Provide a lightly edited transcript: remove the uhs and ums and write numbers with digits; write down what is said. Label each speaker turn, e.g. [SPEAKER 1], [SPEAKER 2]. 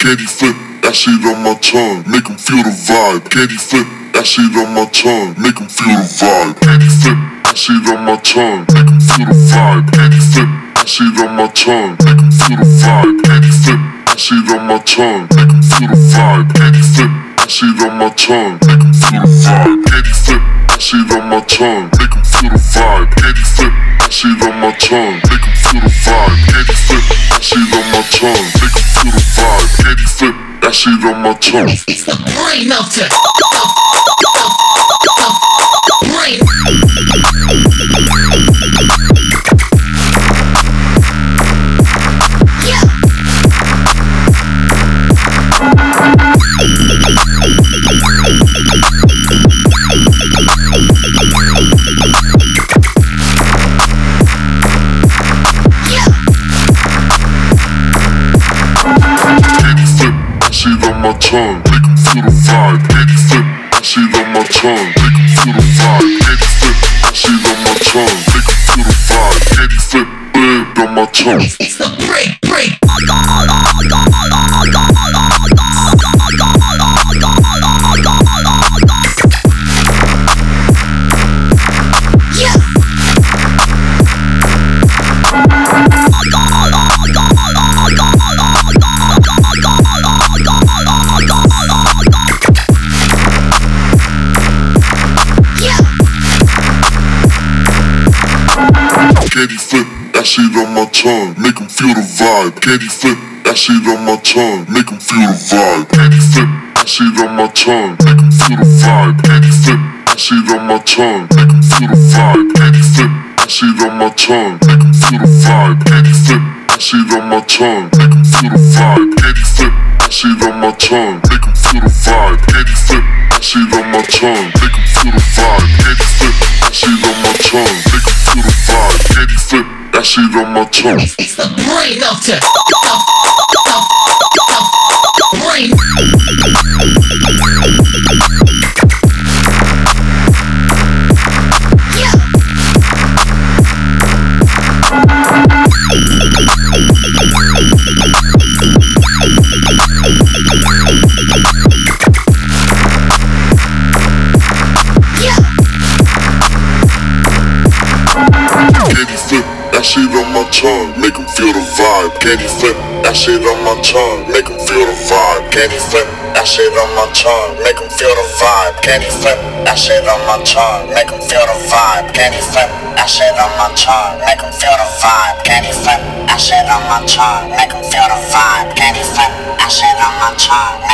[SPEAKER 1] Candy flip, that shit on my tongue, make 'em feel the vibe. Candy flip, that shit on my tongue, make 'em feel the vibe. Candy flip, that shit on my tongue, make 'em feel the vibe. Candy flip, that shit on my tongue, make 'em feel the vibe. Candy flip, that shit on my tongue, make 'em feel the vibe. Candy flip, that shit on my tongue, make 'em feel the vibe. Candy flip, that shit on my tongue, make 'em feel the vibe. Candy flip, that shit on my tongue, make 'em feel the vibe. Candy flip, that shit on my tongue, make 'em feel the vibe. Candy flip, that shit on my tongue.
[SPEAKER 2] It's the brain melter. Brain. Yeah.
[SPEAKER 1] Candy flip, that shit on my tongue, make 'em feel the vibe. Candy flip, that shit on my tongue, make 'em feel the vibe. Candy flip, that shit on my tongue, make 'em feel the vibe. Candy flip, on my tongue.
[SPEAKER 2] It's the break. Yeah.
[SPEAKER 1] Candy flip, that shit on my tongue, make 'em feel the vibe. Candy flip, that shit on my tongue, make 'em feel the vibe. Candy flip, that shit on my tongue, make 'em feel the vibe. Candy flip, that shit on my tongue, make 'em feel the vibe. Candy flip, that shit on my tongue, make 'em feel the vibe. Candy flip, that shit on my tongue, make 'em feel the vibe. Candy flip, that shit on my tongue, make 'em feel the vibe. Candy flip, that shit on my tongue, make 'em feel the vibe. Candy flip, that shit on my tongue, make 'em feel the vibe. Candy flip, that shit on my tongue.
[SPEAKER 2] It's the brain melter. Brain. Yeah.
[SPEAKER 1] Candy flip, that shit on my tongue, make 'em feel the vibe. Candy flip, that shit on my tongue, make 'em feel the vibe. Candy flip, that shit on my tongue, make 'em feel the vibe. Candy flip, that shit on my tongue, make 'em feel the vibe. Candy flip, that shit on my tongue, make 'em feel the vibe. Candy flip, that shit on my tongue, make 'em feel the vibe. Candy flip, that shit on my tongue.